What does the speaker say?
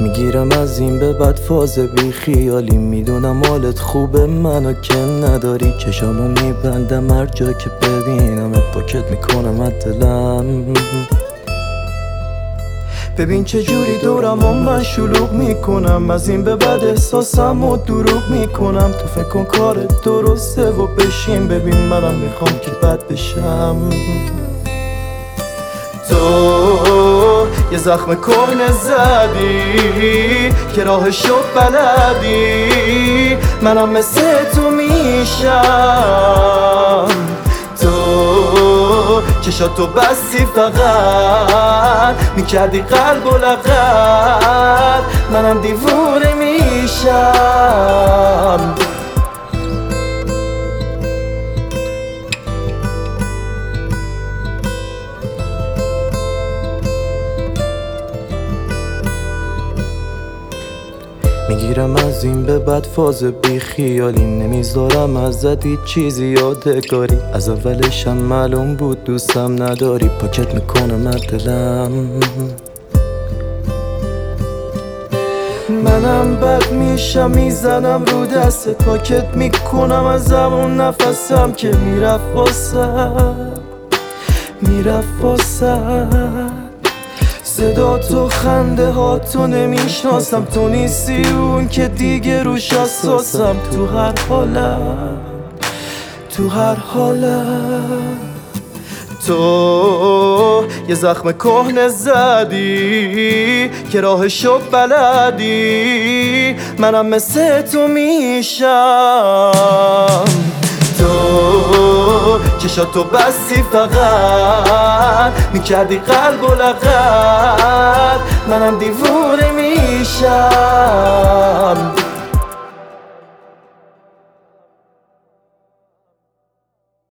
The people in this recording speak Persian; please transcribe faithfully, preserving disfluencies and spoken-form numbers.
میگیرم از این به بعد فاز بی خیالی، میدونم حالت خوبه منو که نداری. چشامو میبندم هر جا که ببینمت، پاکت میکنم از دلم. ببین چه جوری دورم و من شلوغ میکنم، از این به بعد احساسم و دروغ میکنم. تو فکر کن کارت درسته و بشین ببین منم میخوام که بد بشم. تو یه زخم کهنه زدی که راهشو بلدی، منم مثل تو میشم. تو چشاتو بستی فقط میکردی قلب و لغت، منم دیوونه میشم. میگیرم از این به بعد فاز بی خیالی، نمیذارم ازت هیچ چیزی یادگاری. از اولشم معلوم بود دوستم نداری، پاکت میکنم از دلم. منم بد میشم میزنم رو دستت، پاکت میکنم از همون نفسم که میرفت واسد میرفت واسد. صدا تو خنده ها تو نمیشناسم، تو نیستی اون که دیگه روش اساسم. تو هر حالم تو هر حالم تو یه زخم کهنه زدی که راهشو بلدی، منم مثل تو میشم. تو چشاتو بستی فقط میکردی قلب و لغت، منم دیوونه میشم.